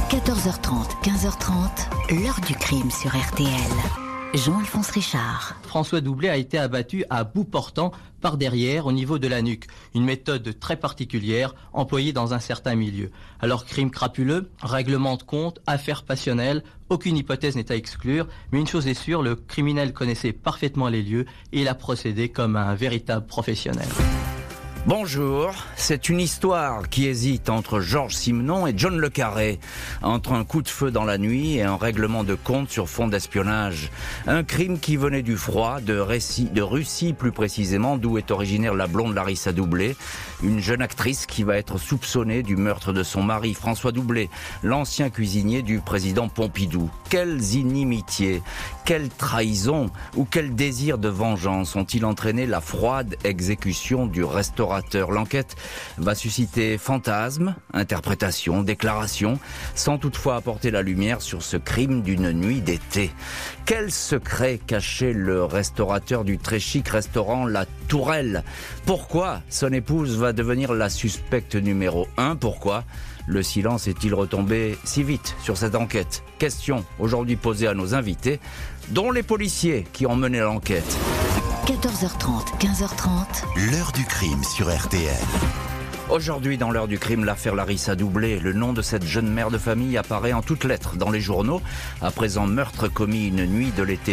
14h30, 15h30, l'heure du crime sur RTL. Jean-Alphonse Richard. François Doublet a été abattu à bout portant par derrière au niveau de la nuque. Une méthode très particulière employée dans un certain milieu. Alors crime crapuleux, règlement de compte, affaire passionnelle, aucune hypothèse n'est à exclure. Mais une chose est sûre, le criminel connaissait parfaitement les lieux et il a procédé comme un véritable professionnel. Bonjour, c'est une histoire qui hésite entre Georges Simenon et John le Carré, entre un coup de feu dans la nuit et un règlement de compte sur fond d'espionnage. Un crime qui venait du froid, de Russie plus précisément, d'où est originaire la blonde Larissa Doublet, une jeune actrice qui va être soupçonnée du meurtre de son mari François Doublet, l'ancien cuisinier du président Pompidou. Quelles inimitiés, quelle trahison ou quel désir de vengeance ont-ils entraîné la froide exécution du restaurateur? L'enquête va susciter fantasmes, interprétations, déclarations, sans toutefois apporter la lumière sur ce crime d'une nuit d'été. Quel secret cachait le restaurateur du très chic restaurant La Tourelle? Pourquoi son épouse va devenir la suspecte numéro 1? Pourquoi le silence est-il retombé si vite sur cette enquête? Question aujourd'hui posée à nos invités, dont les policiers qui ont mené l'enquête. 14h30, 15h30, l'heure du crime sur RTL. Aujourd'hui, dans l'heure du crime, l'affaire Larissa Doublet. Le nom de cette jeune mère de famille apparaît en toutes lettres dans les journaux après un meurtre commis une nuit de l'été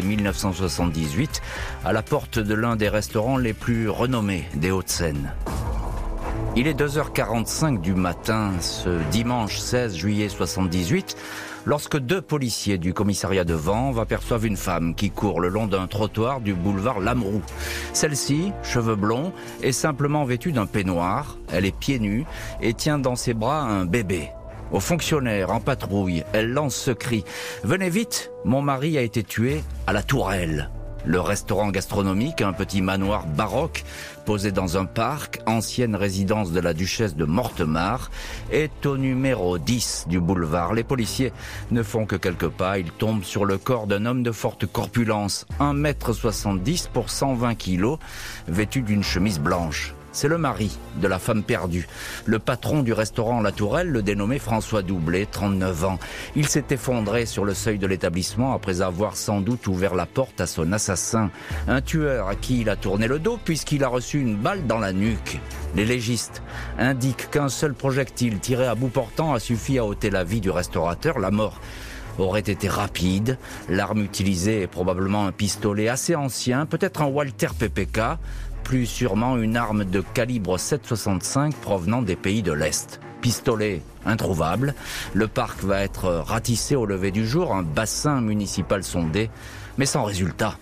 1978 à la porte de l'un des restaurants les plus renommés des Hauts-de-Seine. Il est 2h45 du matin, ce dimanche 16 juillet 78, lorsque deux policiers du commissariat de Vanves aperçoivent une femme qui court le long d'un trottoir du boulevard Lameroux. Celle-ci, cheveux blonds, est simplement vêtue d'un peignoir, elle est pieds nus et tient dans ses bras un bébé. Aux fonctionnaires en patrouille, elle lance ce cri « Venez vite, mon mari a été tué à la Tourelle ». Le restaurant gastronomique, un petit manoir baroque posé dans un parc, ancienne résidence de la duchesse de Mortemart, est au numéro 10 du boulevard. Les policiers ne font que quelques pas, ils tombent sur le corps d'un homme de forte corpulence, 1m70 pour 120 kg, vêtu d'une chemise blanche. C'est le mari de la femme perdue. Le patron du restaurant La Tourelle, le dénommé François Doublet, 39 ans. Il s'est effondré sur le seuil de l'établissement après avoir sans doute ouvert la porte à son assassin. Un tueur à qui il a tourné le dos puisqu'il a reçu une balle dans la nuque. Les légistes indiquent qu'un seul projectile tiré à bout portant a suffi à ôter la vie du restaurateur. La mort aurait été rapide. L'arme utilisée est probablement un pistolet assez ancien, peut-être un Walter PPK, plus sûrement une arme de calibre 7,65 provenant des pays de l'Est. Pistolet introuvable, le parc va être ratissé au lever du jour, un bassin municipal sondé, mais sans résultat.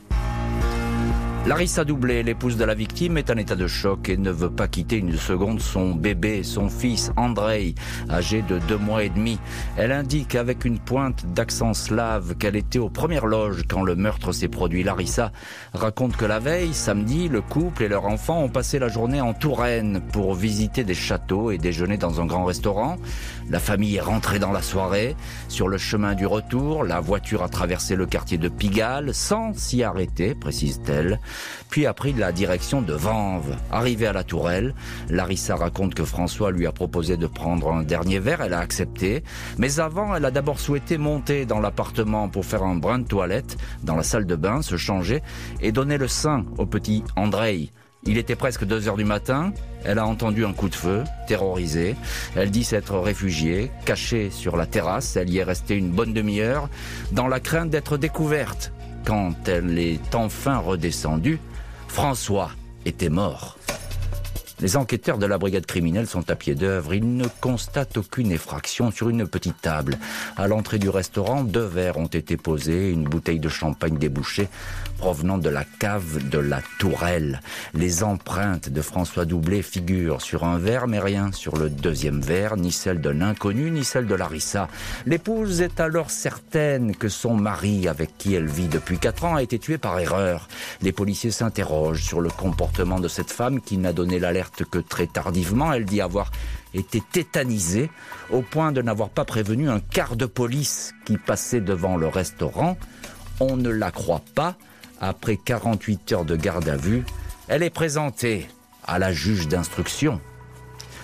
Larissa Doublet, l'épouse de la victime, est en état de choc et ne veut pas quitter une seconde son bébé, son fils Andrei, âgé de 2 mois et demi. Elle indique avec une pointe d'accent slave qu'elle était aux premières loges quand le meurtre s'est produit. Larissa raconte que la veille, samedi, le couple et leur enfant ont passé la journée en Touraine pour visiter des châteaux et déjeuner dans un grand restaurant. La famille est rentrée dans la soirée. Sur le chemin du retour, la voiture a traversé le quartier de Pigalle sans s'y arrêter, précise-t-elle, puis a pris la direction de Vanves. Arrivée à la Tourelle, Larissa raconte que François lui a proposé de prendre un dernier verre, elle a accepté, mais avant, elle a d'abord souhaité monter dans l'appartement pour faire un brin de toilette, dans la salle de bain, se changer et donner le sein au petit Andrei. Il était presque 2h du matin, elle a entendu un coup de feu, terrorisée. Elle dit s'être réfugiée, cachée sur la terrasse. Elle y est restée une bonne demi-heure, dans la crainte d'être découverte. Quand elle est enfin redescendue, François était mort. Les enquêteurs de la brigade criminelle sont à pied d'œuvre. Ils ne constatent aucune effraction sur une petite table. À l'entrée du restaurant, 2 verres ont été posés, une bouteille de champagne débouchée provenant de la cave de la Tourelle. Les empreintes de François Doublet figurent sur un verre, mais rien sur le deuxième verre, ni celle d'un inconnu, ni celle de Larissa. L'épouse est alors certaine que son mari, avec qui elle vit depuis 4 ans, a été tué par erreur. Les policiers s'interrogent sur le comportement de cette femme qui n'a donné l'alerte que très tardivement. Elle dit avoir été tétanisée au point de n'avoir pas prévenu un quart de police qui passait devant le restaurant. On ne la croit pas. Après 48 heures de garde à vue, elle est présentée à la juge d'instruction.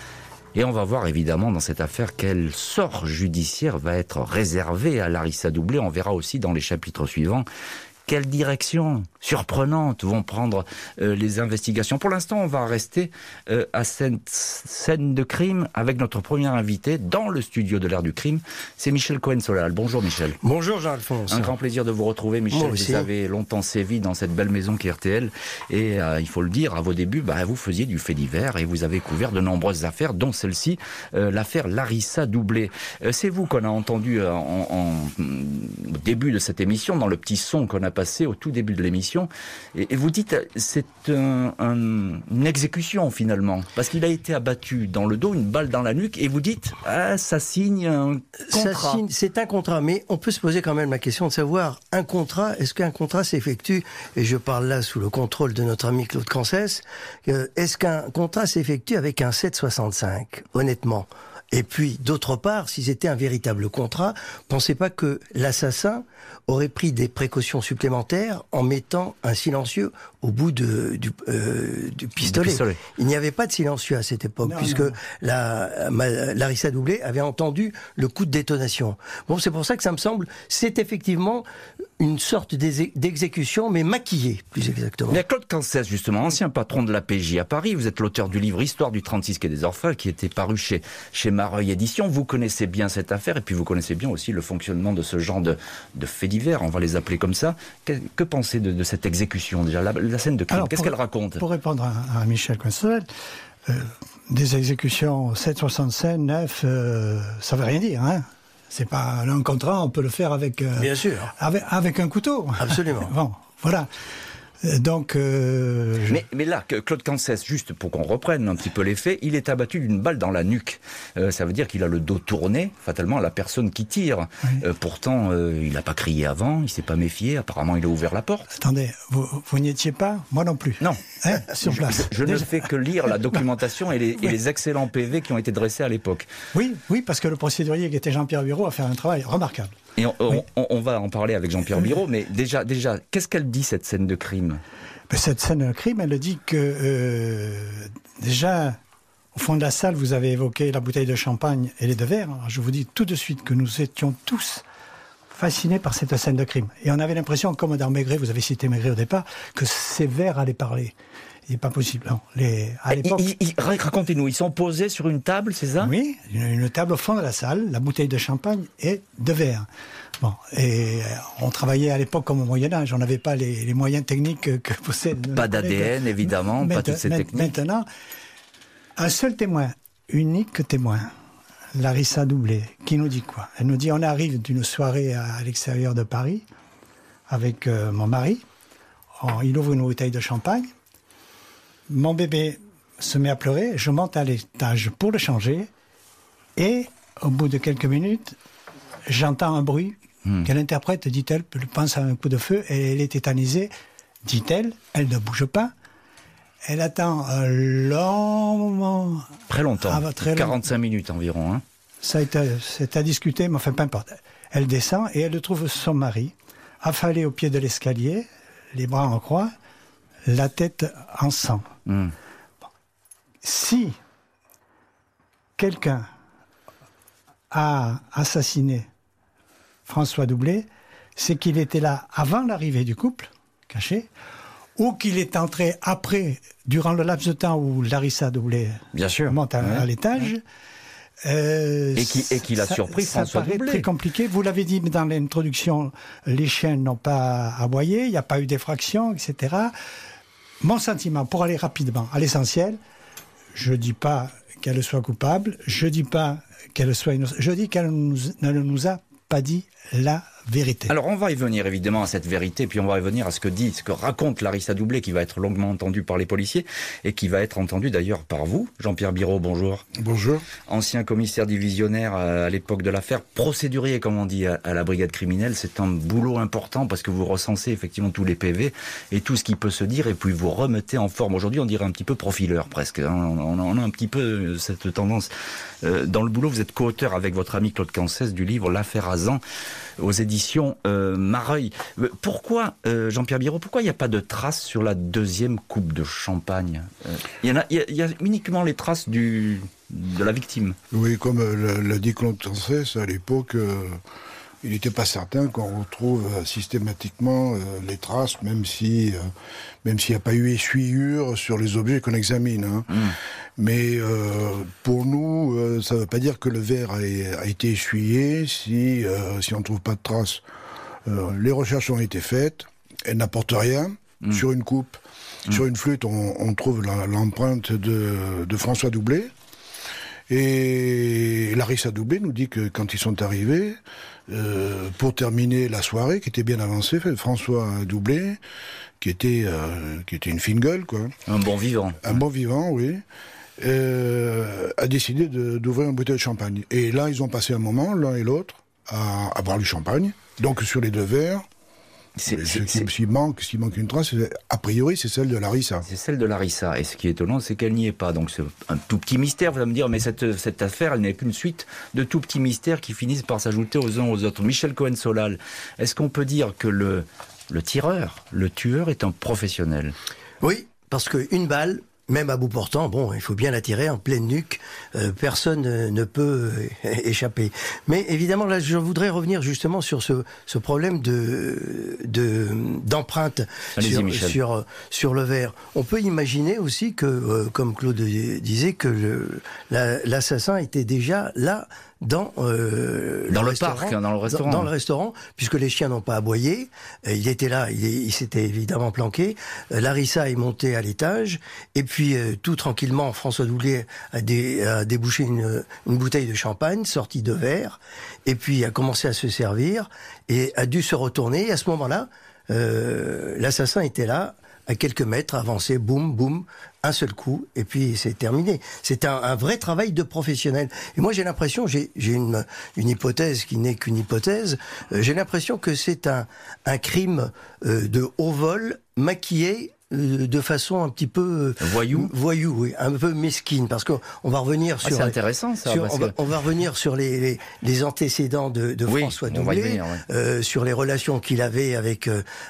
Et on va voir évidemment dans cette affaire quel sort judiciaire va être réservé à Larissa Doublet. On verra aussi dans les chapitres suivants quelle direction surprenante vont prendre les investigations. Pour l'instant, on va rester à cette scène de crime avec notre premier invité dans le studio de l'heure du crime. C'est Michel Cohen-Solal. Bonjour Michel. Bonjour Jean-Alphonse. Un grand plaisir de vous retrouver Michel. Vous avez longtemps sévi dans cette belle maison qui est RTL. Et il faut le dire, à vos débuts, vous faisiez du fait divers et vous avez couvert de nombreuses affaires, dont celle-ci, l'affaire Larissa Doublet. C'est vous qu'on a entendu au début de cette émission, dans le petit son qu'on a passé au tout début de l'émission, et vous dites c'est une exécution finalement, parce qu'il a été abattu dans le dos, une balle dans la nuque, et vous dites ça signe un contrat. C'est un contrat, mais on peut se poser quand même la question de savoir, un contrat, est-ce qu'un contrat s'effectue, et je parle là sous le contrôle de notre ami Claude Cancès, est-ce qu'un contrat s'effectue avec un 765, honnêtement? Et puis, d'autre part, si c'était un véritable contrat, pensez pas que l'assassin aurait pris des précautions supplémentaires en mettant un silencieux au bout du pistolet. Il n'y avait pas de silencieux à cette époque, puisque Larissa Doublet avait entendu le coup de détonation. Bon, c'est pour ça que ça me semble, c'est effectivement une sorte d'exécution, mais maquillée, plus exactement. Mais Claude Cancès, justement, ancien patron de la PJ à Paris, vous êtes l'auteur du livre Histoire du 36 quai des Orfèvres, qui était paru chez Mareuil Éditions. Vous connaissez bien cette affaire, et puis vous connaissez bien aussi le fonctionnement de ce genre de faits divers, on va les appeler comme ça. Que pensez de cette exécution, déjà, la scène de crime? Qu'est-ce qu'elle raconte? Pour répondre à Michel Cohen-Solal, des exécutions 7,65, 9, ça veut rien dire, hein. C'est pas un contrat, on peut le faire avec... Bien sûr. Avec un couteau. Absolument. Bon, voilà. Donc... Mais là, Claude Cancès, juste pour qu'on reprenne un petit peu les faits, il est abattu d'une balle dans la nuque. Ça veut dire qu'il a le dos tourné, fatalement, à la personne qui tire. Oui. Pourtant, il n'a pas crié avant, il s'est pas méfié, apparemment il a ouvert la porte. Attendez, vous n'y étiez pas? Moi non plus. Non. Hein, sur place. Je ne fais que lire la documentation et les excellents PV qui ont été dressés à l'époque. Oui, parce que le procédurier qui était Jean-Pierre Biro a fait un travail remarquable. Et on va en parler avec Jean-Pierre Biro, mais déjà, qu'est-ce qu'elle dit, cette scène de crime? Cette scène de crime, elle dit que, déjà, au fond de la salle, vous avez évoqué la bouteille de champagne et les deux verres. Alors, je vous dis tout de suite que nous étions tous fascinés par cette scène de crime. Et on avait l'impression, comme dans Maigret, vous avez cité Maigret au départ, que ces verres allaient parler. Il n'est pas possible. Non. À l'époque, racontez-nous, ils sont posés sur une table, c'est ça? Oui, une table au fond de la salle, la bouteille de champagne et deux verres. Bon, et on travaillait à l'époque comme au Moyen-Âge, on n'avait pas les moyens techniques que possède... Pas d'ADN, évidemment, pas toutes ces techniques. Maintenant, un seul témoin, unique témoin, Larissa Doublet, qui nous dit quoi? Elle nous dit, on arrive d'une soirée à l'extérieur de Paris, avec mon mari, il ouvre une bouteille de champagne, mon bébé se met à pleurer, je monte à l'étage pour le changer, et au bout de quelques minutes, j'entends un bruit qu'elle interprète, dit-elle, je pense à un coup de feu, et elle est tétanisée, dit-elle, elle ne bouge pas, elle attend un long moment. Très longtemps, 45 minutes environ. Hein. C'est à discuter, mais enfin, peu importe. Elle descend et elle trouve son mari, affalé au pied de l'escalier, les bras en croix, la tête en sang. Bon. Si quelqu'un a assassiné François Doublet, c'est qu'il était là avant l'arrivée du couple, caché, ou qu'il est entré après, durant le laps de temps où Larissa Doublet monte à l'étage. Et qu'il a surpris François Doublet. Ça paraît très compliqué. Vous l'avez dit dans l'introduction, les chiens n'ont pas aboyé, il n'y a pas eu d'effraction, etc. Mon sentiment, pour aller rapidement à l'essentiel, je ne dis pas qu'elle soit coupable, je ne dis pas qu'elle soit innocente, je dis qu'elle ne nous a pas dit la vérité. Alors on va y venir évidemment à cette vérité, puis on va y venir à ce que raconte Larissa Doublet, qui va être longuement entendue par les policiers et qui va être entendue d'ailleurs par vous. Jean-Pierre Biro, bonjour. Bonjour. Ancien commissaire divisionnaire à l'époque de l'affaire, procédurier comme on dit à la brigade criminelle. C'est un boulot important parce que vous recensez effectivement tous les PV et tout ce qui peut se dire, et puis vous remettez en forme. Aujourd'hui on dirait un petit peu profileur presque, hein. On a un petit peu cette tendance dans le boulot. Vous êtes co-auteur avec votre ami Claude Cancès du livre L'affaire Azan aux éditions Mareuil. Pourquoi, Jean-Pierre Biro, pourquoi il n'y a pas de traces sur la deuxième coupe de champagne? Il y a uniquement les traces du de la victime. Oui, comme l'a dit Claude Cancès, à l'époque, il n'était pas certain qu'on retrouve systématiquement les traces, même s'il n'y a pas eu essuyure sur les objets qu'on examine. Hein. Mais pour nous, ça ne veut pas dire que le verre a été essuyé si on ne trouve pas de traces. Les recherches ont été faites, elles n'apportent rien. Sur une coupe, sur une flûte, on trouve l'empreinte de François Doublet. Et Larissa Doublet nous dit que quand ils sont arrivés, pour terminer la soirée, qui était bien avancée, François Doublet, qui était une fine gueule, quoi. Un bon vivant. Un bon vivant, oui. A décidé d'ouvrir une bouteille de champagne. Et là, ils ont passé un moment, l'un et l'autre, à boire du champagne. Donc sur les deux verres, s'il manque une trace, a priori, c'est celle de Larissa. C'est celle de Larissa. Et ce qui est étonnant, c'est qu'elle n'y est pas. Donc c'est un tout petit mystère. Vous allez me dire, mais cette affaire, elle n'est qu'une suite de tout petits mystères qui finissent par s'ajouter aux uns aux autres. Michel Cohen-Solal, est-ce qu'on peut dire que le tireur, le tueur est un professionnel? Oui, parce qu'une balle, même à bout portant, bon, il faut bien la tirer en pleine nuque, personne ne peut échapper. Mais évidemment, là, je voudrais revenir justement sur ce problème d'empreinte sur le verre. On peut imaginer aussi que, comme Claude disait, que l'assassin était déjà là dans le restaurant, puisque les chiens n'ont pas aboyé. Il était là, il s'était évidemment planqué. Larissa est montée à l'étage, et puis tout tranquillement, François Doublet a débouché une bouteille de champagne sortie de verre, et puis a commencé à se servir et a dû se retourner. Et à ce moment-là, l'assassin était là, à quelques mètres, avancé, boum, boum, un seul coup, et puis c'est terminé. C'est un vrai travail de professionnel. Et moi, j'ai l'impression, j'ai une hypothèse qui n'est qu'une hypothèse, j'ai l'impression que c'est un crime de haut vol, maquillé de façon un petit peu voyou, oui, un peu mesquine, parce qu'on va revenir sur. C'est intéressant ça. On va revenir sur les antécédents de François Doublet, sur les relations qu'il avait avec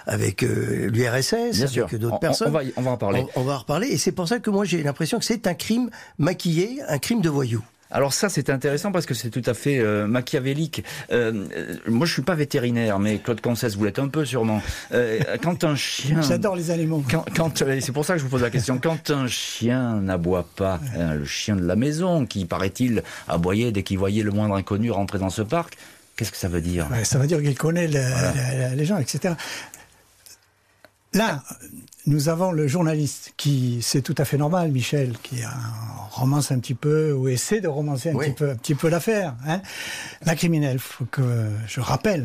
l'URSS, avec d'autres personnes. On va en parler. On va en reparler, et c'est pour ça que moi j'ai l'impression que c'est un crime maquillé, un crime de voyou. Alors ça, c'est intéressant parce que c'est tout à fait machiavélique. Moi, je suis pas vétérinaire, mais Claude Cancès, vous l'êtes un peu sûrement. Quand un chien... J'adore les animaux. C'est pour ça que je vous pose la question. Quand un chien n'aboie pas, le chien de la maison, qui, paraît-il, aboyait dès qu'il voyait le moindre inconnu rentrer dans ce parc, qu'est-ce que ça veut dire? Ça veut dire qu'il connaît les gens, etc. Là, nous avons le journaliste qui, c'est tout à fait normal, Michel, qui romance un petit peu, ou essaie de romancer un petit peu l'affaire. Hein. La criminelle, faut que je rappelle,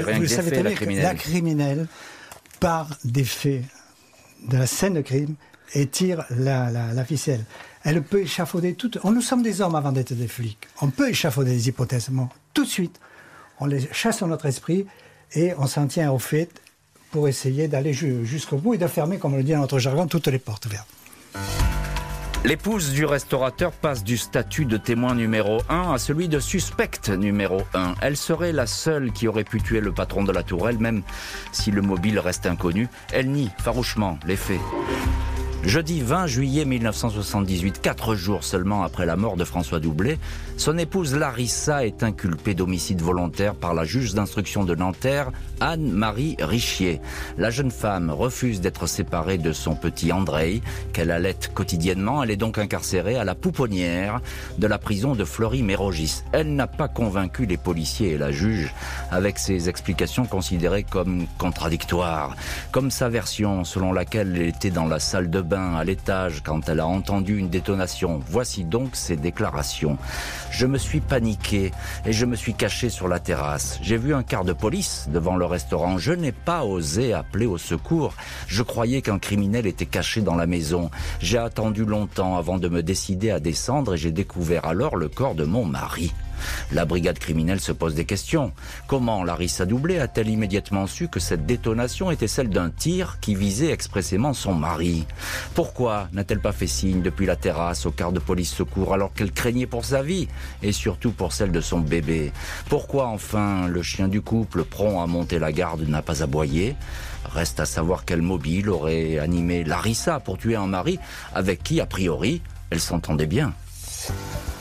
la criminelle part des faits de la scène de crime et tire la ficelle. Elle peut échafauder tout. Nous sommes des hommes avant d'être des flics. On peut échafauder des hypothèses, mais tout de suite, on les chasse dans notre esprit et on s'en tient aux faits pour essayer d'aller jusqu'au bout et de fermer, comme on le dit dans notre jargon, toutes les portes vertes. L'épouse du restaurateur passe du statut de témoin numéro 1 à celui de suspecte numéro 1. Elle serait la seule qui aurait pu tuer le patron de la Tourelle, même si le mobile reste inconnu. Elle nie farouchement les faits. Jeudi 20 juillet 1978, 4 jours seulement après la mort de François Doublet, son épouse Larissa est inculpée d'homicide volontaire par la juge d'instruction de Nanterre, Anne-Marie Richier. La jeune femme refuse d'être séparée de son petit Andrei, qu'elle allaite quotidiennement. Elle est donc incarcérée à la pouponnière de la prison de Fleury-Mérogis. Elle n'a pas convaincu les policiers et la juge avec ses explications considérées comme contradictoires. Comme sa version selon laquelle elle était dans la salle de bain à l'étage quand elle a entendu une détonation. Voici donc ses déclarations. Je me suis paniqué et je me suis caché sur la terrasse. J'ai vu un car de police devant le restaurant. Je n'ai pas osé appeler au secours. Je croyais qu'un criminel était caché dans la maison. J'ai attendu longtemps avant de me décider à descendre et j'ai découvert alors le corps de mon mari. La brigade criminelle se pose des questions. Comment Larissa Doublet a-t-elle immédiatement su que cette détonation était celle d'un tir qui visait expressément son mari? Pourquoi n'a-t-elle pas fait signe depuis la terrasse au quart de police secours alors qu'elle craignait pour sa vie et surtout pour celle de son bébé? Pourquoi enfin le chien du couple, prompt à monter la garde, n'a pas aboyé? Reste à savoir quel mobile aurait animé Larissa pour tuer un mari avec qui, a priori, elle s'entendait bien.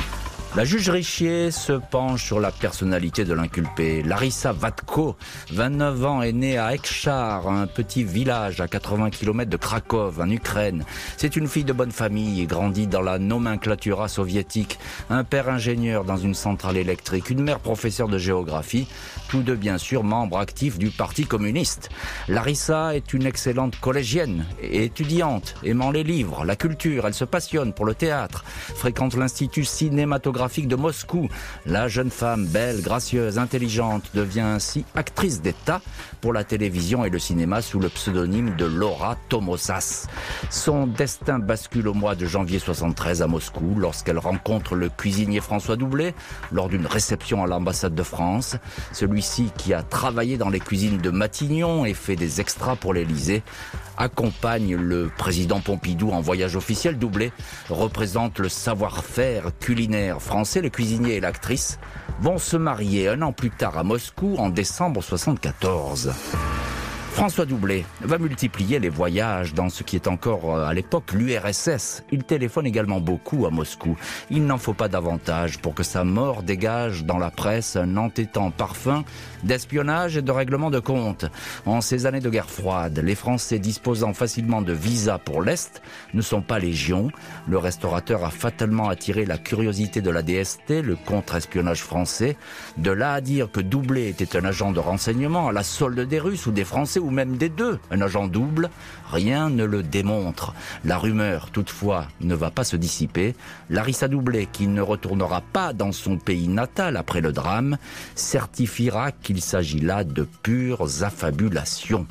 La juge Richier se penche sur la personnalité de l'inculpée. Larissa Watko, 29 ans, est née à Ekchar, un petit village à 80 km de Cracovie, en Ukraine. C'est une fille de bonne famille et grandit dans la nomenclatura soviétique. Un père ingénieur dans une centrale électrique, une mère professeure de géographie, tous deux bien sûr membres actifs du Parti communiste. Larissa est une excellente collégienne et étudiante, aimant les livres, la culture. Elle se passionne pour le théâtre, fréquente l'Institut cinématographique de Moscou. La jeune femme, belle, gracieuse, intelligente, devient ainsi actrice d'État pour la télévision et le cinéma sous le pseudonyme de Laura Tomosas. Son destin bascule au mois de janvier 73 à Moscou lorsqu'elle rencontre le cuisinier François Doublet lors d'une réception à l'ambassade de France. Celui-ci, qui a travaillé dans les cuisines de Matignon et fait des extras pour l'Élysée, accompagne le président Pompidou en voyage officiel. Doublet représente le savoir-faire culinaire français. Le cuisinier et l'actrice vont se marier un an plus tard à Moscou en décembre 74. François Doublet va multiplier les voyages dans ce qui est encore à l'époque l'URSS. Il téléphone également beaucoup à Moscou. Il n'en faut pas davantage pour que sa mort dégage dans la presse un entêtant parfum d'espionnage et de règlement de compte. En ces années de guerre froide, les Français disposant facilement de visas pour l'Est ne sont pas légion. Le restaurateur a fatalement attiré la curiosité de la DST, le contre-espionnage français. De là à dire que Doublet était un agent de renseignement à la solde des Russes ou des Français ou même des deux, un agent double, rien ne le démontre. La rumeur, toutefois, ne va pas se dissiper. Larissa Doublet, qui ne retournera pas dans son pays natal après le drame, certifiera qu'il s'agit là de pures affabulations.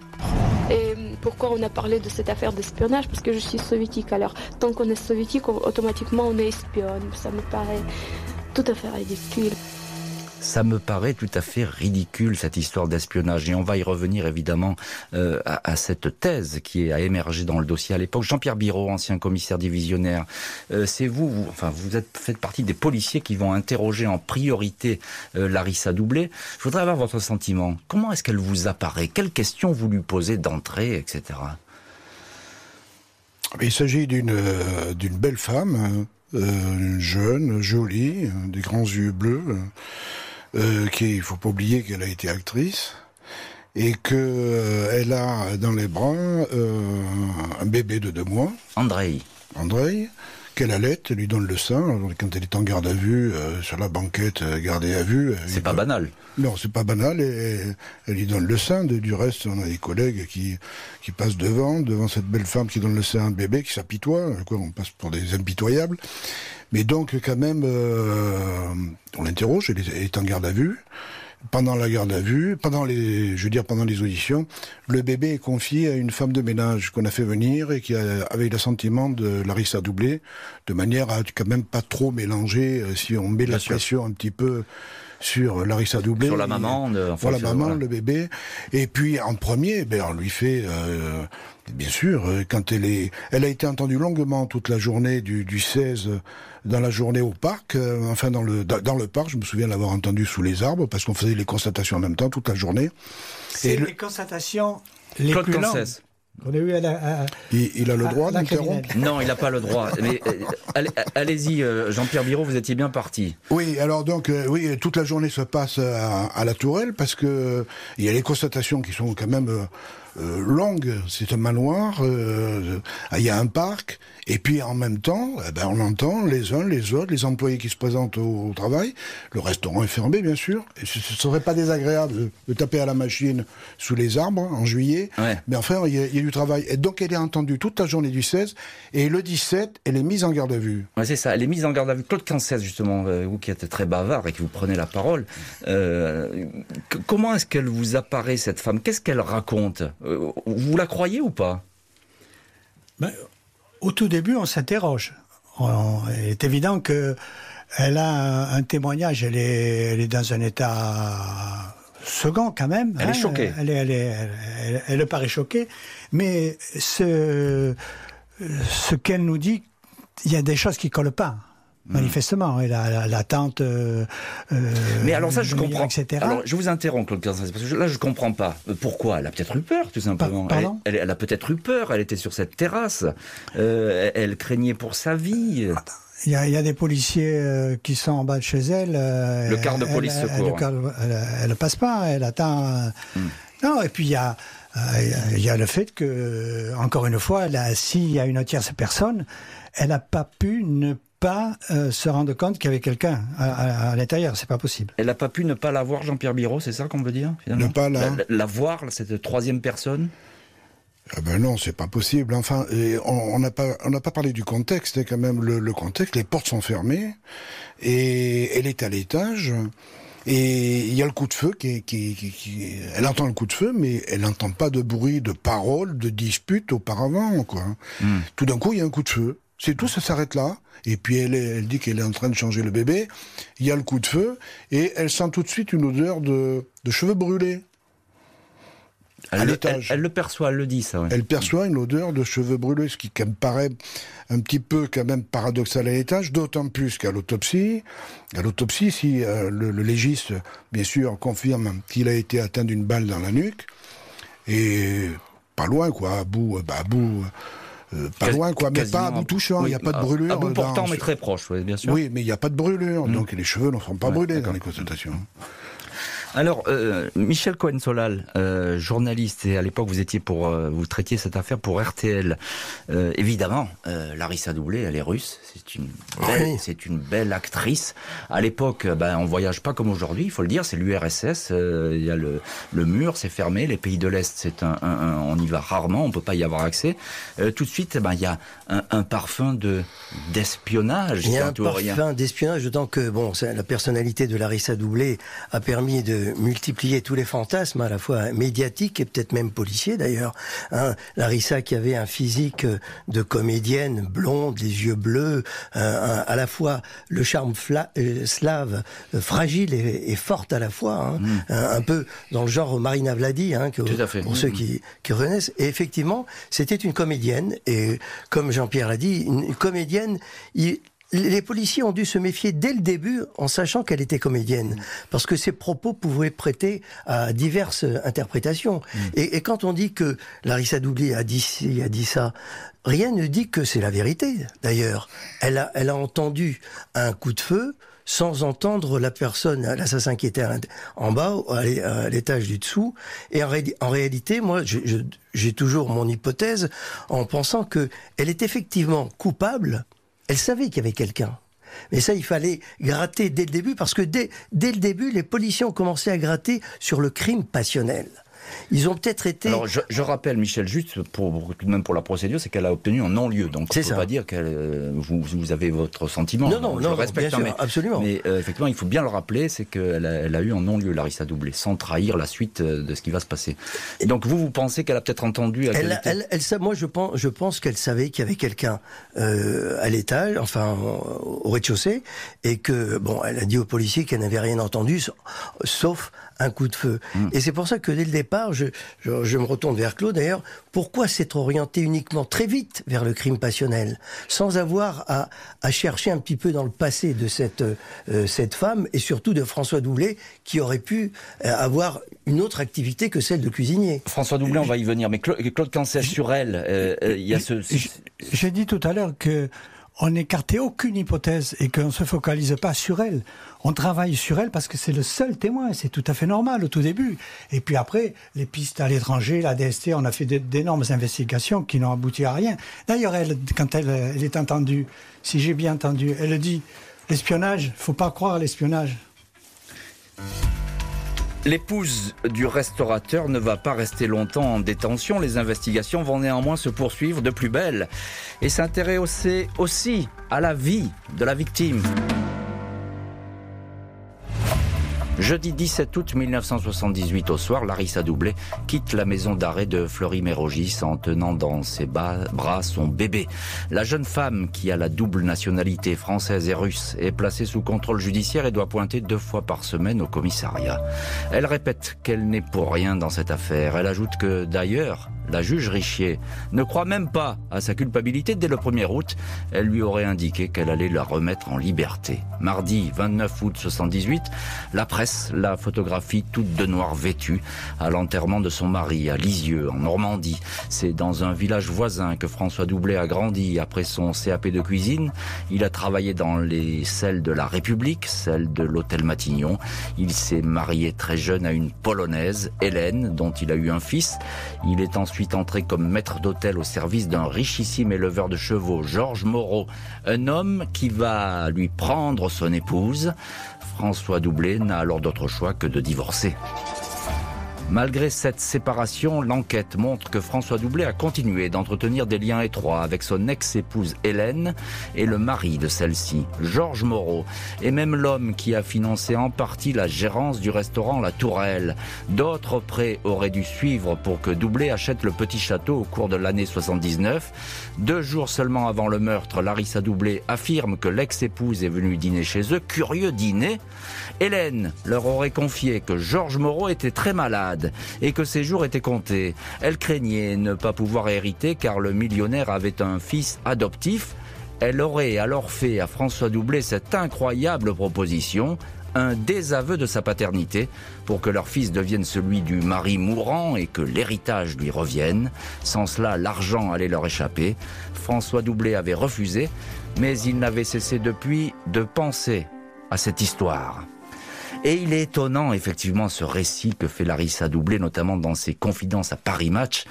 Et pourquoi on a parlé de cette affaire d'espionnage? Parce que je suis soviétique. Alors, tant qu'on est soviétique, automatiquement on est espionne. Ça me paraît tout à fait ridicule. Ça me paraît tout à fait ridicule, cette histoire d'espionnage. Et on va y revenir évidemment à cette thèse qui a émergé dans le dossier à l'époque. Jean-Pierre Biraud, ancien commissaire divisionnaire, c'est vous faites partie des policiers qui vont interroger en priorité Larissa Doublet. Je voudrais avoir votre sentiment. Comment est-ce qu'elle vous apparaît? Quelles questions vous lui posez d'entrée, etc. Il s'agit d'une belle femme, jeune, jolie, des grands yeux bleus, il faut pas oublier qu'elle a été actrice et que elle a dans les bras un bébé de 2 mois. Andrei, qu'elle allait, elle lui donne le sein. Quand elle est en garde à vue, sur la banquette gardée à vue. C'est pas banal. Non, c'est pas banal, et elle lui donne le sein. Du reste, on a des collègues qui passent devant cette belle femme qui donne le sein à un bébé, qui s'apitoie. On passe pour des impitoyables. Mais donc, quand même, on l'interroge, elle est en garde à vue. Pendant la garde à vue, pendant les auditions, le bébé est confié à une femme de ménage qu'on a fait venir et qui avait l'assentiment de Larissa Doublet, de manière à quand même pas trop mélanger, si on met la pression un petit peu sur Larissa Doublet. Sur la maman. Le bébé. Et puis, en premier, on lui fait, bien sûr, quand elle a été entendue longuement toute la journée du 16, dans la journée au parc, dans le parc, je me souviens l'avoir entendue sous les arbres, parce qu'on faisait les constatations en même temps, toute la journée. C'est les constatations les plus longues. On a eu il a le droit d'interrompre? Non, il n'a pas le droit. Mais allez-y, Jean-Pierre Biraud, vous étiez bien parti. Oui, alors donc, toute la journée se passe à la Tourelle, parce que il y a les constatations qui sont quand même longues. C'est un manoir, il y a un parc, et puis en même temps, on entend les uns, les autres, les employés qui se présentent au travail. Le restaurant est fermé, bien sûr. Et ce serait pas désagréable de taper à la machine sous les arbres en juillet, mais enfin, il y a du travail. Et donc, elle est entendue toute la journée du 16, et le 17, elle est mise en garde à vue. Ouais, c'est ça, elle est mise en garde à vue. Claude Cancès, justement, vous qui êtes très bavard et qui vous prenez la parole, comment est-ce qu'elle vous apparaît, cette femme? Qu'est-ce qu'elle raconte? Vous la croyez ou pas? Au tout début, on s'interroge. Il est évident que elle a un témoignage. Elle est dans un état second quand même. Elle est choquée. Elle paraît choquée. Mais ce qu'elle nous dit, il y a des choses qui collent pas. Manifestement, la tante. Mais alors ça, je comprends. Etc. Alors, je vous interromps, Claude Cancès, parce que là, je comprends pas. Pourquoi? Elle a peut-être eu peur, tout simplement. Pardon? Elle a peut-être eu peur. Elle était sur cette terrasse. Elle craignait pour sa vie. Il y a des policiers qui sont en bas de chez elle. Le quart de police secours. Elle ne passe pas, elle attend. Non, et puis il y a le fait que, encore une fois, s'il y a une tierce personne, elle n'a pas pu ne pas se rendre compte qu'il y avait quelqu'un à l'intérieur. C'est pas possible. Elle n'a pas pu ne pas la voir, Jean-Pierre Biraud, c'est ça qu'on veut dire finalement ? Ne pas la voir, cette troisième personne ? Ah ben non, c'est pas possible. Enfin, on n'a pas parlé du contexte, quand même. Le contexte, les portes sont fermées et elle est à l'étage. Et il y a le coup de feu elle entend le coup de feu, mais elle n'entend pas de bruit, de paroles, de disputes auparavant, quoi. Tout d'un coup, il y a un coup de feu. C'est tout, ça s'arrête là. Et puis elle dit qu'elle est en train de changer le bébé. Il y a le coup de feu et elle sent tout de suite une odeur de cheveux brûlés. À l'étage. Elle le perçoit, elle le dit, ça. Ouais. Elle perçoit une odeur de cheveux brûlés, ce qui me paraît un petit peu quand même paradoxal à l'étage, d'autant plus qu'à l'autopsie, si le légiste, bien sûr, confirme qu'il a été atteint d'une balle dans la nuque, et pas loin, quoi, à bout, pas loin, quoi, mais pas à bout touchant, il n'y a pas de brûlure. À bout portant, mais très proche, oui, bien sûr. Oui, mais il n'y a pas de brûlure, donc les cheveux ne sont pas brûlés dans les constatations. Alors, Michel Cohen-Solal, journaliste, et à l'époque vous traitiez cette affaire pour RTL. Évidemment, Larissa Doublet, elle est russe, c'est une belle actrice. À l'époque, on voyage pas comme aujourd'hui, il faut le dire, c'est l'URSS, il y a le mur, c'est fermé, les pays de l'Est, on y va rarement, on peut pas y avoir accès. Tout de suite, il y a un parfum d'espionnage. Il y a un parfum d'espionnage, d'autant que la personnalité de Larissa Doublet a permis de multiplier tous les fantasmes, à la fois médiatiques et peut-être même policiers d'ailleurs. Larissa qui avait un physique de comédienne, blonde, les yeux bleus, à la fois le charme slave, fragile et forte à la fois, un peu dans le genre Marina Vladi, pour ceux qui reconnaissent. Et effectivement, c'était une comédienne, et comme Jean-Pierre l'a dit, une comédienne. Les policiers ont dû se méfier dès le début en sachant qu'elle était comédienne, parce que ses propos pouvaient prêter à diverses interprétations. Et quand on dit que Larissa Doublet a dit ça, rien ne dit que c'est la vérité. D'ailleurs, elle a entendu un coup de feu sans entendre l'assassin qui était en bas, à l'étage du dessous. Et en réalité, moi, j'ai toujours mon hypothèse en pensant que elle est effectivement coupable. Elle savait qu'il y avait quelqu'un. Mais ça, il fallait gratter dès le début, parce que dès le début, les policiers ont commencé à gratter sur le crime passionnel. Ils ont peut-être été... Alors, je rappelle, Michel, juste, même pour la procédure, c'est qu'elle a obtenu un non-lieu. Donc, on ne peut pas dire que vous avez votre sentiment. Non, je respecte, bien sûr, absolument. Mais effectivement, il faut bien le rappeler, c'est qu'elle a eu un non-lieu, Larissa Doublet, sans trahir la suite de ce qui va se passer. Et donc, vous pensez qu'elle a peut-être entendu... Moi, je pense qu'elle savait qu'il y avait quelqu'un à l'étage, enfin, au rez-de-chaussée, et que, elle a dit aux policiers qu'elle n'avait rien entendu, sauf un coup de feu. Et c'est pour ça que dès le départ, je me retourne vers Claude d'ailleurs, pourquoi s'être orienté uniquement très vite vers le crime passionnel, sans avoir à chercher un petit peu dans le passé de cette femme, et surtout de François Doublet, qui aurait pu avoir une autre activité que celle de cuisinier. François Doublet, on va y venir, mais Claude Cancel, sur elle, il y a J'ai dit tout à l'heure que on n'écartait aucune hypothèse et qu'on ne se focalise pas sur elle. On travaille sur elle parce que c'est le seul témoin, c'est tout à fait normal au tout début. Et puis après, les pistes à l'étranger, la DST, on a fait d'énormes investigations qui n'ont abouti à rien. D'ailleurs, quand elle est entendue, si j'ai bien entendu, elle dit « l'espionnage, faut pas croire à l'espionnage ». L'épouse du restaurateur ne va pas rester longtemps en détention. Les investigations vont néanmoins se poursuivre de plus belle et s'intéresser aussi à la vie de la victime. Jeudi 17 août 1978 au soir, Larissa Doublet quitte la maison d'arrêt de Fleury-Mérogis en tenant dans ses bras son bébé. La jeune femme, qui a la double nationalité française et russe, est placée sous contrôle judiciaire et doit pointer 2 fois par semaine au commissariat. Elle répète qu'elle n'est pour rien dans cette affaire. Elle ajoute que d'ailleurs, la juge Richier, ne croit même pas à sa culpabilité. Dès le 1er août, elle lui aurait indiqué qu'elle allait la remettre en liberté. Mardi 29 août 78, la presse la photographie toute de noir vêtue à l'enterrement de son mari à Lisieux, en Normandie. C'est dans un village voisin que François Doublet a grandi. Après son CAP de cuisine, il a travaillé dans les selles de la République, celle de l'hôtel Matignon. Il s'est marié très jeune à une Polonaise, Hélène, dont il a eu un fils. Il est ensuite entré comme maître d'hôtel au service d'un richissime éleveur de chevaux, Georges Moreau, un homme qui va lui prendre son épouse. François Doublet n'a alors d'autre choix que de divorcer. Malgré cette séparation, l'enquête montre que François Doublet a continué d'entretenir des liens étroits avec son ex-épouse Hélène et le mari de celle-ci, Georges Moreau, et même l'homme qui a financé en partie la gérance du restaurant La Tourelle. D'autres prêts auraient dû suivre pour que Doublet achète le petit château au cours de l'année 79. 2 jours seulement avant le meurtre, Larissa Doublet affirme que l'ex-épouse est venue dîner chez eux. Curieux dîner. Hélène leur aurait confié que Georges Moreau était très malade et que ses jours étaient comptés. Elle craignait ne pas pouvoir hériter car le millionnaire avait un fils adoptif. Elle aurait alors fait à François Doublet cette incroyable proposition, un désaveu de sa paternité pour que leur fils devienne celui du mari mourant et que l'héritage lui revienne. Sans cela, l'argent allait leur échapper. François Doublet avait refusé, mais il n'avait cessé depuis de penser à cette histoire. Et il est étonnant, effectivement, ce récit que fait Larissa Doublet, notamment dans ses confidences à Paris Match.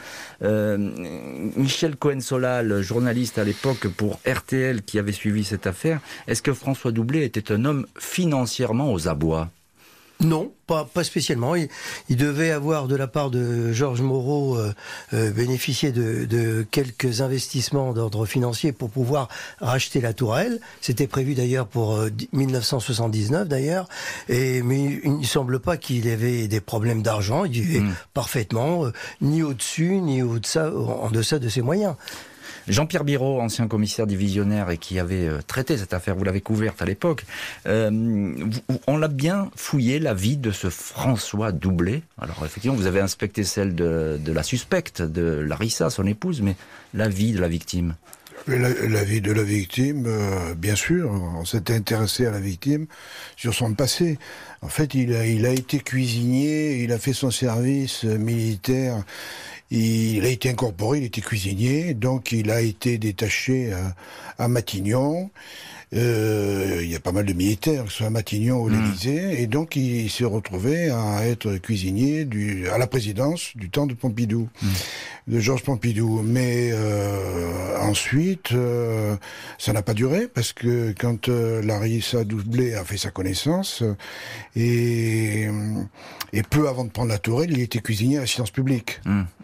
Michel Cohen-Solal, journaliste à l'époque pour RTL qui avait suivi cette affaire, est-ce que François Doublet était un homme financièrement aux abois ? Non, pas spécialement. Il devait avoir de la part de Georges Moreau bénéficié de quelques investissements d'ordre financier pour pouvoir racheter la Tourelle. C'était prévu d'ailleurs pour 1979 d'ailleurs. Mais il ne semble pas qu'il avait des problèmes d'argent. Il vivait parfaitement, ni au-dessus, ni en deçà de ses moyens. Jean-Pierre Biraud, ancien commissaire divisionnaire et qui avait traité cette affaire, vous l'avez couverte à l'époque, on l'a bien fouillé, la vie de ce François Doublet. Alors effectivement, vous avez inspecté celle de la suspecte, de Larissa, son épouse, mais la vie de la victime. La vie de la victime, bien sûr, on s'était intéressé à la victime sur son passé. En fait, il a été cuisinier, il a fait son service militaire. Il a été incorporé, il était cuisinier, donc il a été détaché à Matignon. Il y a pas mal de militaires qui sont à Matignon, au l'Élysée, et donc il s'est retrouvé à être cuisinier à la présidence du temps de Pompidou, de Georges Pompidou. Mais ensuite, ça n'a pas duré, parce que quand Larissa Doublet a fait sa connaissance, et peu avant de prendre la Tourelle, il était cuisinier à la Science publique.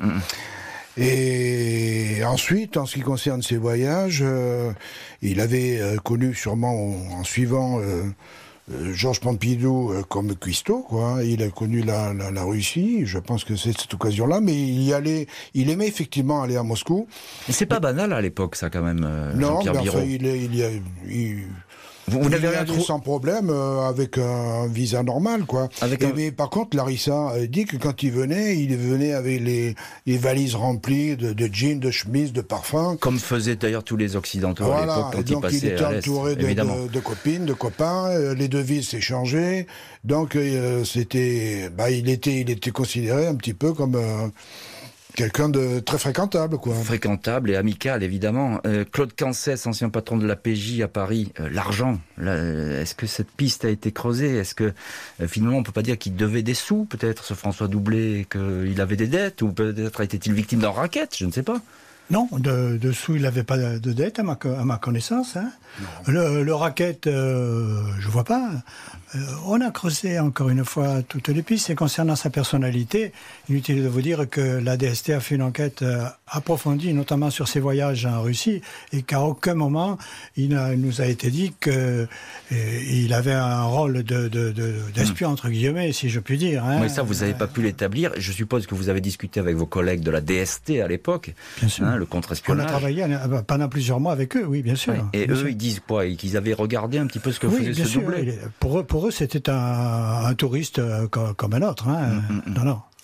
Et ensuite, en ce qui concerne ses voyages, il avait connu sûrement en suivant Georges Pompidou comme cuistot, quoi. Il a connu la Russie, je pense que c'est cette occasion-là, mais il aimait effectivement aller à Moscou. Mais c'est pas banal à l'époque, ça, quand même, non, Jean-Pierre Biraud. Vous n'avez rien trouvé sans problème avec un visa normal, quoi. Mais par contre, Larissa dit que quand il venait avec les valises remplies de jeans, de chemises, de parfums. Comme faisaient d'ailleurs tous les Occidentaux à l'époque quand ils passaient à l'Est. Donc il était entouré de copines, de copains, les devises s'échangeaient. Donc il était considéré un petit peu comme quelqu'un de très fréquentable, quoi. Fréquentable et amical, évidemment. Claude Cancès, ancien patron de la PJ à Paris, l'argent, est-ce que cette piste a été creusée ? Est-ce que finalement on peut pas dire qu'il devait des sous, peut-être, ce François Doublet, qu'il avait des dettes, ou peut-être était-il victime d'un racket, je ne sais pas. Non, de sous, il n'avait pas de dette à ma connaissance. Hein. Le racket, je vois pas. On a creusé encore une fois toutes les pistes. Et concernant sa personnalité, inutile de vous dire que la DST a fait une enquête approfondie, notamment sur ses voyages en Russie, et qu'à aucun moment il nous a été dit qu'il avait un rôle d'espion, entre guillemets, si je puis dire. Hein. Mais ça, vous n'avez pas pu l'établir. Je suppose que vous avez discuté avec vos collègues de la DST à l'époque. Bien sûr. Hein, le contre-espionnage. On a travaillé pendant plusieurs mois avec eux, oui, bien sûr. Oui. Et bien eux, sûr. Ils disent quoi ? Qu'ils avaient regardé un petit peu ce que faisait ce Doublet. Pour eux, c'était un touriste comme un autre. Hein. Non.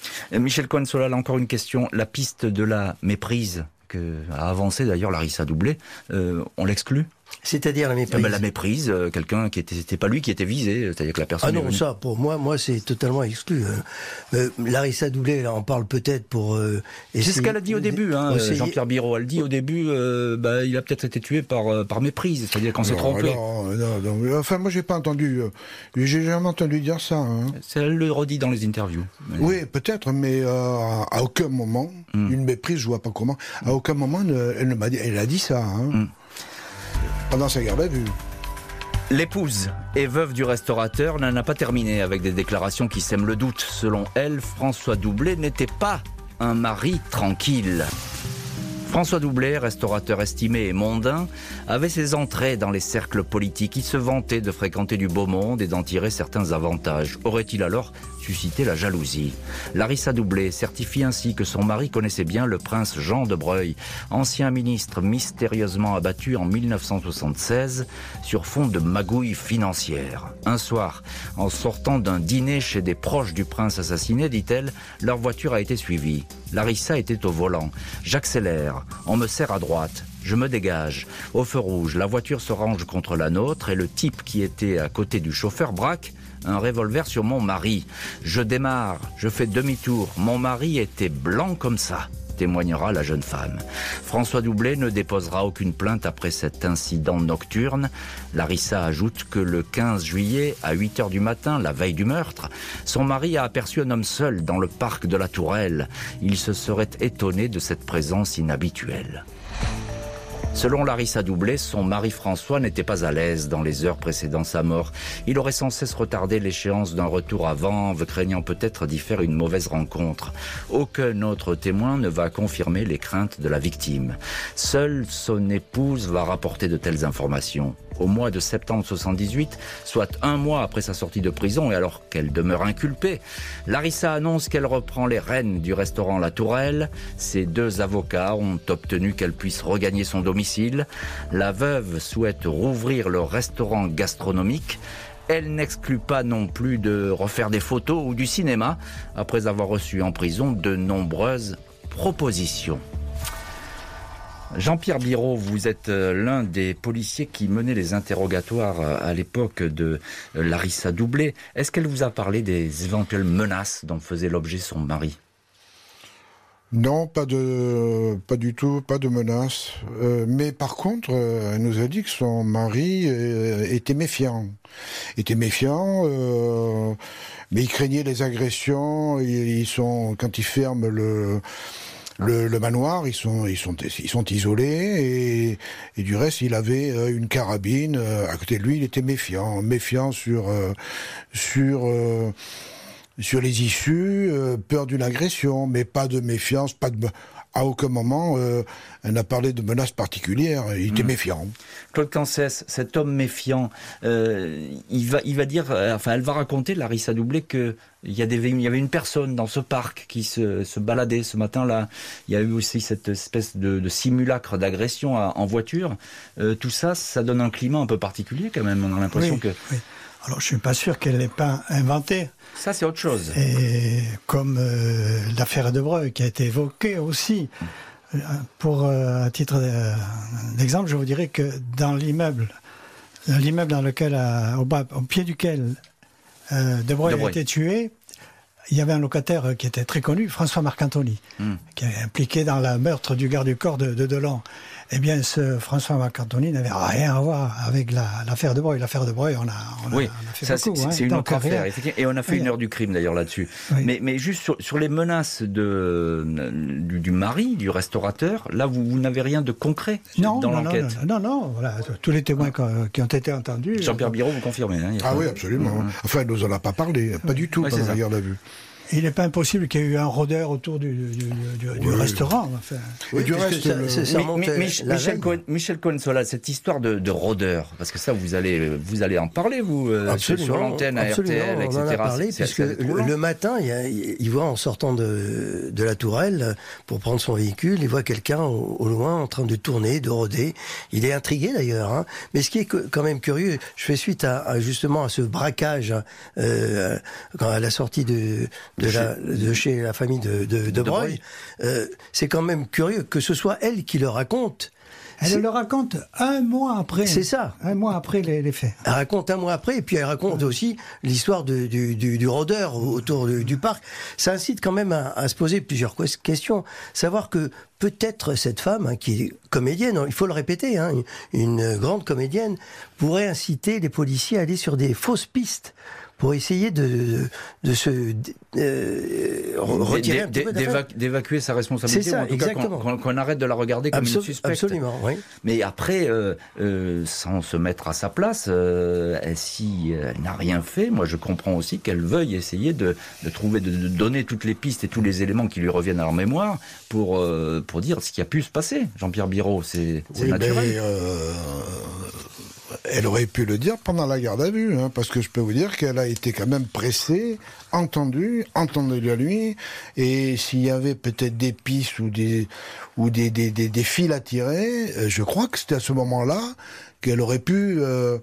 Michel Cohen-Solal, encore une question. La piste de la méprise a avancé d'ailleurs Larissa Doublet, on l'exclut? C'est-à-dire la méprise. La méprise, quelqu'un qui c'était pas lui qui était visé, c'est-à-dire que la personne. Ah non, ça pour moi c'est totalement exclu. Larissa Doublet, là, on parle peut-être pour. C'est ce qu'elle a dit au début, hein, Jean-Pierre Biraud. Elle dit au début, il a peut-être été tué par méprise, c'est-à-dire qu'on s'est trompé. Non, enfin moi j'ai pas entendu, j'ai jamais entendu dire ça. Hein. Elle le redit dans les interviews. Oui, peut-être, mais à aucun moment une méprise, je vois pas comment. À aucun moment elle ne m'a dit, elle a dit ça. Hein. Pendant sa garde à vue. L'épouse et veuve du restaurateur n'en a pas terminé avec des déclarations qui sèment le doute. Selon elle, François Doublet n'était pas un mari tranquille. François Doublet, restaurateur estimé et mondain, avait ses entrées dans les cercles politiques. Il se vantait de fréquenter du beau monde et d'en tirer certains avantages. Aurait-il alors suscité la jalousie? Larissa Doublet certifie ainsi que son mari connaissait bien le prince Jean de Breuil, ancien ministre mystérieusement abattu en 1976 sur fond de magouilles financières. Un soir, en sortant d'un dîner chez des proches du prince assassiné, dit-elle, leur voiture a été suivie. Larissa était au volant. J'accélère, on me serre à droite. Je me dégage. Au feu rouge, la voiture se range contre la nôtre et le type qui était à côté du chauffeur braque un revolver sur mon mari. Je démarre, je fais demi-tour. Mon mari était blanc comme ça, témoignera la jeune femme. François Doublet ne déposera aucune plainte après cet incident nocturne. Larissa ajoute que le 15 juillet, à 8h du matin, la veille du meurtre, son mari a aperçu un homme seul dans le parc de la Tourelle. Il se serait étonné de cette présence inhabituelle. Selon Larissa Doublet, son mari François n'était pas à l'aise dans les heures précédant sa mort. Il aurait sans cesse retardé l'échéance d'un retour à Vanves, craignant peut-être d'y faire une mauvaise rencontre. Aucun autre témoin ne va confirmer les craintes de la victime. Seule son épouse va rapporter de telles informations. Au mois de septembre 78, soit un mois après sa sortie de prison et alors qu'elle demeure inculpée, Larissa annonce qu'elle reprend les rênes du restaurant La Tourelle. Ses deux avocats ont obtenu qu'elle puisse regagner son domicile. La veuve souhaite rouvrir le restaurant gastronomique. Elle n'exclut pas non plus de refaire des photos ou du cinéma, après avoir reçu en prison de nombreuses propositions. Jean-Pierre Biraud, vous êtes l'un des policiers qui menait les interrogatoires à l'époque de Larissa Doublet. Est-ce qu'elle vous a parlé des éventuelles menaces dont faisait l'objet son mari ? Non, pas du tout, pas de menaces. Mais par contre, elle nous a dit que son mari était méfiant. Mais il craignait les agressions. Quand ils ferment le manoir, ils sont isolés et du reste il avait une carabine à côté de lui. Il était méfiant sur les issues, peur d'une agression, mais pas de méfiance, à aucun moment elle n'a parlé de menaces particulières. Il était méfiant. Claude Cancès, cet homme méfiant, il va dire, elle va raconter, Larissa Doublet, que il y avait une personne dans ce parc qui se baladait ce matin-là. Il y a eu aussi cette espèce de simulacre d'agression en voiture. Tout ça, ça donne un climat un peu particulier quand même. On a l'impression que. Oui. Alors, je suis pas sûr qu'elle l'ait pas inventé. Ça, c'est autre chose. Et comme l'affaire de Breuil qui a été évoquée aussi. À titre d'exemple, je vous dirais que dans l'immeuble dans lequel, au pied duquel de Breuil a été tué, il y avait un locataire qui était très connu, François Marcantoni, qui est impliqué dans le meurtre du garde du corps de Delan. Eh bien, ce François Marcantoni n'avait rien à voir avec l'affaire de Breuil. L'affaire de Breuil, on a fait ça, beaucoup. C'est une autre affaire, effectivement. Et on a fait une heure du crime, d'ailleurs, là-dessus. Oui. Mais juste sur les menaces du mari, du restaurateur, là, vous n'avez rien de concret dans l'enquête. Non. Voilà, tous les témoins qui ont été entendus... Jean-Pierre Biraud, vous confirmez. Oui, absolument. Enfin, elle nous en a pas parlé, pas du tout, pendant la garde à vue. Il n'est pas impossible qu'il y ait eu un rôdeur autour du restaurant. Enfin. Oui, du reste, Michel Cohen-Solal, cette histoire de rôdeur, parce que ça, vous allez en parler, vous, sur l'antenne à RTL, etc. On en a parlé, puisque le matin, il voit en sortant de la Tourelle, pour prendre son véhicule, il voit quelqu'un au loin en train de tourner, de rôder. Il est intrigué d'ailleurs. Hein. Mais ce qui est quand même curieux, je fais suite justement à ce braquage à la sortie de chez la famille de Broglie. C'est quand même curieux que ce soit elle qui le raconte. Elle le raconte un mois après. C'est ça. Un mois après les faits. Elle raconte un mois après, et puis elle raconte aussi l'histoire du rôdeur autour du parc. Ça incite quand même à se poser plusieurs questions. Savoir que peut-être cette femme, qui est comédienne, il faut le répéter, une grande comédienne, pourrait inciter les policiers à aller sur des fausses pistes pour essayer de se retirer un petit peu d'évacuer sa responsabilité. C'est ça, ou en tout exactement. Cas, qu'on arrête de la regarder comme une suspecte. Absolument, oui. Mais après, sans se mettre à sa place, si elle n'a rien fait, moi je comprends aussi qu'elle veuille essayer de trouver, de donner toutes les pistes et tous les éléments qui lui reviennent à leur mémoire pour dire ce qui a pu se passer. Jean-Pierre Biraud, c'est naturel. Elle aurait pu le dire pendant la garde à vue, parce que je peux vous dire qu'elle a été quand même pressée, entendue la nuit, et s'il y avait peut-être des pistes ou des fils à tirer, je crois que c'était à ce moment-là qu'elle aurait pu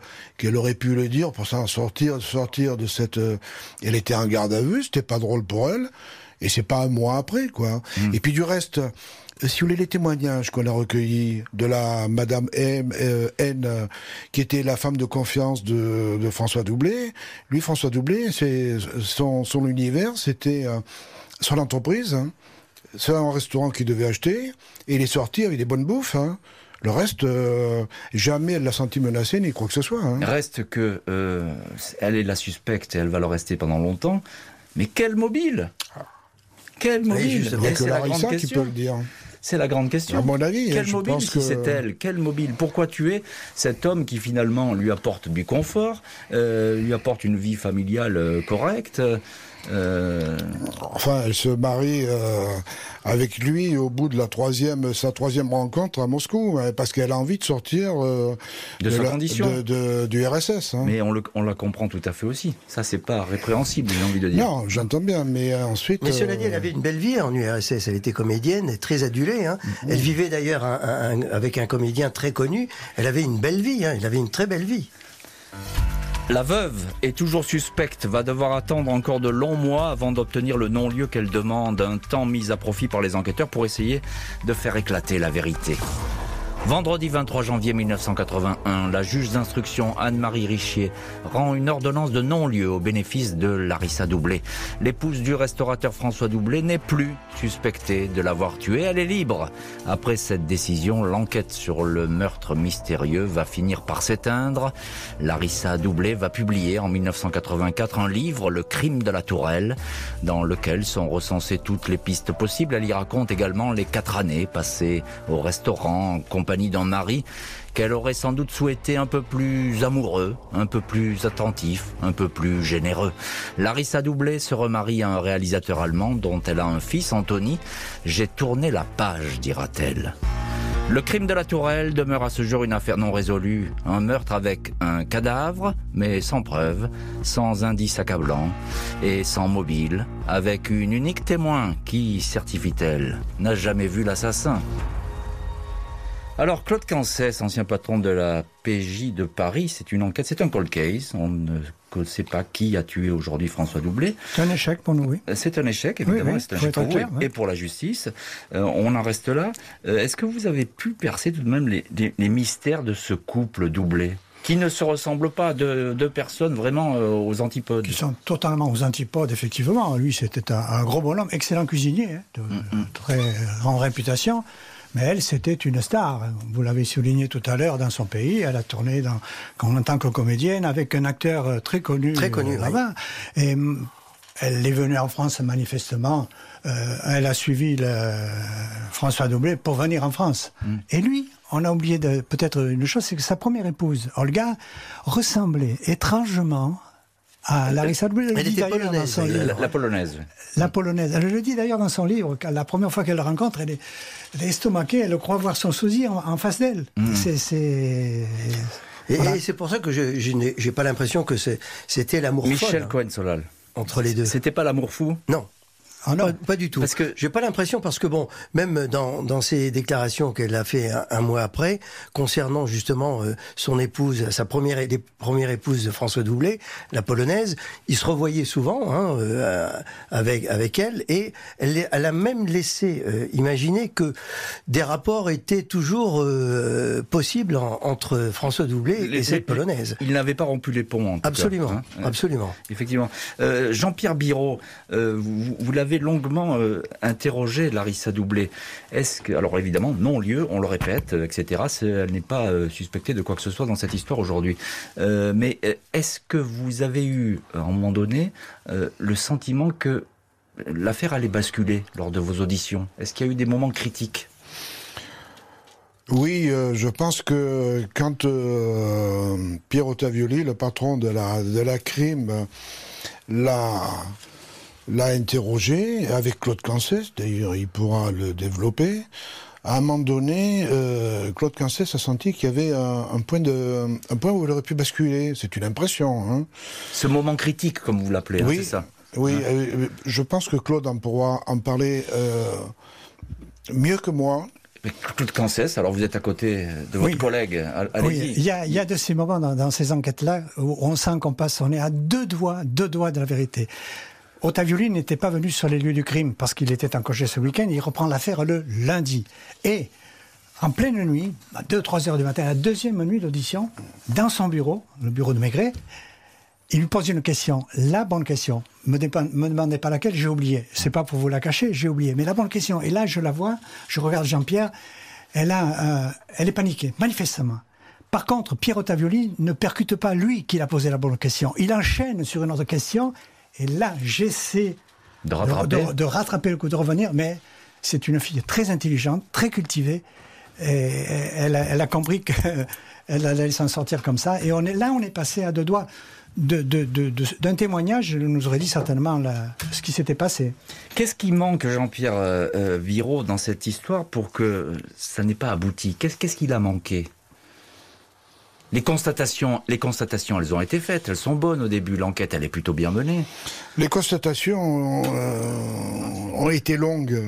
le dire pour s'en sortir de cette. Elle était en garde à vue, c'était pas drôle pour elle, et c'est pas un mois après, quoi. Et puis du reste. Si vous voulez, les témoignages qu'on a recueillis de la Madame N, qui était la femme de confiance de François Doublet. Lui, François Doublet, c'est son univers, c'était son entreprise. C'est un restaurant qu'il devait acheter, et il est sorti avec des bonnes bouffes. Le reste, jamais elle l'a senti menacée ni quoi que ce soit. Reste que elle est la suspecte et elle va le rester pendant longtemps. Mais quel mobile ? Quel mobile ? Il n'y a que Larissa qui peut le dire. C'est la grande question. À mon avis, quel mobile si c'est elle ? Quel mobile ? Pourquoi tuer cet homme qui finalement lui apporte du confort, lui apporte une vie familiale correcte ? Enfin, elle se marie avec lui au bout de sa troisième rencontre à Moscou, parce qu'elle a envie de sortir de sa condition du RSS. Mais on la comprend tout à fait aussi. Ça, c'est pas répréhensible, j'ai envie de dire. Non, j'entends bien, mais ensuite. Mais cela dit, elle avait une belle vie en URSS. Elle était comédienne, très adulée. Elle vivait d'ailleurs avec un comédien très connu. Elle avait une belle vie. Elle avait une très belle vie. La veuve est toujours suspecte, va devoir attendre encore de longs mois avant d'obtenir le non-lieu qu'elle demande, un temps mis à profit par les enquêteurs pour essayer de faire éclater la vérité. Vendredi 23 janvier 1981, la juge d'instruction Anne-Marie Richier rend une ordonnance de non-lieu au bénéfice de Larissa Doublet. L'épouse du restaurateur François Doublet n'est plus suspectée de l'avoir tué, elle est libre. Après cette décision, l'enquête sur le meurtre mystérieux va finir par s'éteindre. Larissa Doublet va publier en 1984 un livre, Le crime de la Tourelle, dans lequel sont recensées toutes les pistes possibles. Elle y raconte également les 4 années passées au restaurant en compagnie d'un mari qu'elle aurait sans doute souhaité un peu plus amoureux, un peu plus attentif, un peu plus généreux. Larissa Doublet se remarie à un réalisateur allemand dont elle a un fils, Anthony. « J'ai tourné la page », dira-t-elle. Le crime de la Tourelle demeure à ce jour une affaire non résolue. Un meurtre avec un cadavre, mais sans preuve, sans indice accablant et sans mobile, avec une unique témoin qui, certifie-t-elle, n'a jamais vu l'assassin. Alors, Claude Cancès, ancien patron de la PJ de Paris, c'est une enquête, c'est un cold case. On ne sait pas qui a tué aujourd'hui François Doublet. C'est un échec pour nous, oui. C'est un échec, évidemment, oui, c'est un échec pour clair, vous et pour la justice. On en reste là. Est-ce que vous avez pu percer tout de même les mystères de ce couple Doublet ? Qui ne se ressemblent pas, deux personnes vraiment aux antipodes. Qui sont totalement aux antipodes, effectivement. Lui, c'était un gros bonhomme, excellent cuisinier, de très grande réputation. Mais elle, c'était une star. Vous l'avez souligné tout à l'heure dans son pays. Elle a tourné en tant que comédienne avec un acteur très connu là-bas. Oui. Et elle est venue en France manifestement. Elle a suivi François Doublet pour venir en France. Et lui, on a oublié peut-être une chose, c'est que sa première épouse, Olga, ressemblait étrangement à Larissa Doublet. Elle était polonaise, la polonaise. La polonaise. Elle le dit d'ailleurs dans son livre. La première fois qu'elle le rencontre, elle est estomaquée. Elle croit voir son sosie en face d'elle. Et c'est pour ça que je n'ai pas l'impression que c'était l'amour Michel folle, Cohen-Solal. entre les deux. C'était pas l'amour fou ? Non. Ah non. Pas du tout. Parce que j'ai pas l'impression, parce que bon, même dans ses déclarations qu'elle a fait un mois après, concernant justement son épouse, les première épouse de François Doublet, la polonaise, il se revoyait souvent avec elle, et elle a même laissé imaginer que des rapports étaient toujours possibles entre François Doublet et cette polonaise. Il n'avait pas rompu les ponts, en tout Absolument, cas, hein. absolument. Effectivement. Jean-Pierre Biraud, vous l'avez longuement interrogé, Larissa Doublet. Est-ce que, alors évidemment, non-lieu, on le répète, etc. Elle n'est pas suspectée de quoi que ce soit dans cette histoire aujourd'hui. Mais est-ce que vous avez eu, à un moment donné, le sentiment que l'affaire allait basculer lors de vos auditions? Est-ce qu'il y a eu des moments critiques? Oui, je pense que quand Pierre Ottavioli, le patron de la CRIM, l'a interrogé avec Claude Cancès, d'ailleurs il pourra le développer, à un moment donné, Claude Cancès a senti qu'il y avait un point où il aurait pu basculer. C'est une impression. Hein. Ce moment critique, comme vous l'appelez, oui, c'est ça? Oui, hein? Je pense que Claude en pourra en parler mieux que moi. Claude Cancès, alors vous êtes à côté de votre collègue, allez-y. Oui, il y a de ces moments dans ces enquêtes-là où on sent on est à deux doigts de la vérité. Ottavioli n'était pas venu sur les lieux du crime parce qu'il était en congé ce week-end, il reprend l'affaire le lundi. Et en pleine nuit, à 2-3 heures du matin, la deuxième nuit d'audition, dans son bureau, le bureau de Maigret, il lui pose une question, la bonne question. Me demandez pas laquelle, j'ai oublié. C'est pas pour vous la cacher, j'ai oublié. Mais la bonne question, et là je la vois, je regarde Jean-Pierre, elle est paniquée, manifestement. Par contre, Pierre Ottavioli ne percute pas lui qu'il a posé la bonne question. Il enchaîne sur une autre question, et là j'essaie de rattraper le coup, de revenir, mais c'est une fille très intelligente, très cultivée, et elle a compris qu'elle allait s'en sortir comme ça. Et on est passé à deux doigts d'un témoignage, nous aurait dit certainement ce qui s'était passé. Qu'est-ce qui manque, Jean-Pierre Biraud, dans cette histoire pour que ça n'ait pas abouti? Qu'est-ce qu'il a manqué? Les constatations, elles ont été faites, elles sont bonnes au début, l'enquête, elle est plutôt bien menée. Les constatations ont été longues.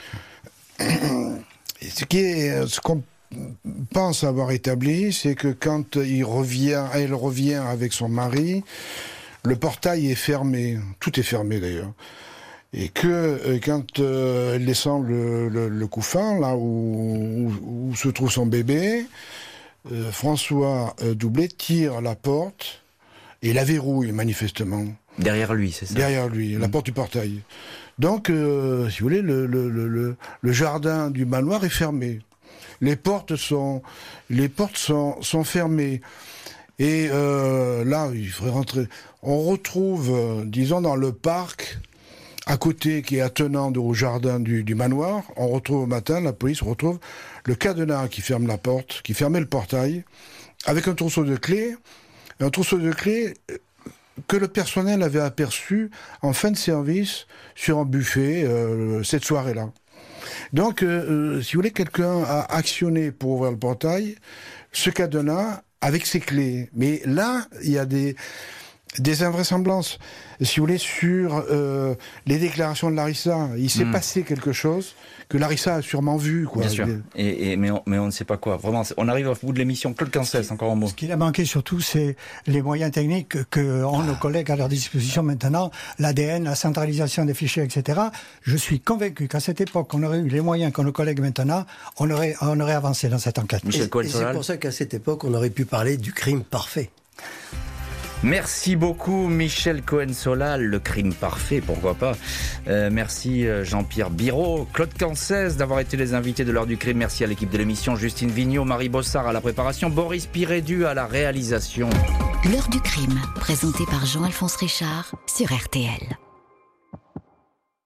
Ce qu'on pense avoir établi, c'est que quand elle revient avec son mari, le portail est fermé, tout est fermé d'ailleurs. Et que quand elle descend le couffin, là où se trouve son bébé, François Doublet tire la porte et la verrouille manifestement. Derrière lui, c'est ça? Derrière lui, la porte du portail. Donc, si vous voulez, le jardin du manoir est fermé. Les portes sont fermées. Et là, il faudrait rentrer. On retrouve, disons, dans le parc, à côté, qui est attenant au jardin du manoir, on retrouve au matin, la police retrouve le cadenas qui ferme la porte, qui fermait le portail, avec un trousseau de clés que le personnel avait aperçu en fin de service sur un buffet cette soirée-là. Donc, si vous voulez, quelqu'un a actionné pour ouvrir le portail ce cadenas avec ses clés. Mais là, il y a des invraisemblances. Si vous voulez, sur les déclarations de Larissa, il s'est passé quelque chose que Larissa a sûrement vu, quoi. Bien sûr. Mais on ne sait pas quoi. Vraiment, on arrive au bout de l'émission. Claude Cancès, encore un mot. Ce qu'il a manqué surtout, c'est les moyens techniques que ont nos collègues à leur disposition maintenant, l'ADN, la centralisation des fichiers, etc. Je suis convaincu qu'à cette époque, on aurait eu les moyens qu'ont nos collègues maintenant, on aurait avancé dans cette enquête. Et c'est pour ça qu'à cette époque, on aurait pu parler du crime parfait. Merci beaucoup Michel Cohen-Solal, le crime parfait, pourquoi pas. Merci Jean-Pierre Biraud, Claude Cancès d'avoir été les invités de l'heure du crime. Merci à l'équipe de l'émission, Justine Vignot, Marie Bossard à la préparation, Boris Pirédu à la réalisation. L'heure du crime, présenté par Jean-Alphonse Richard sur RTL.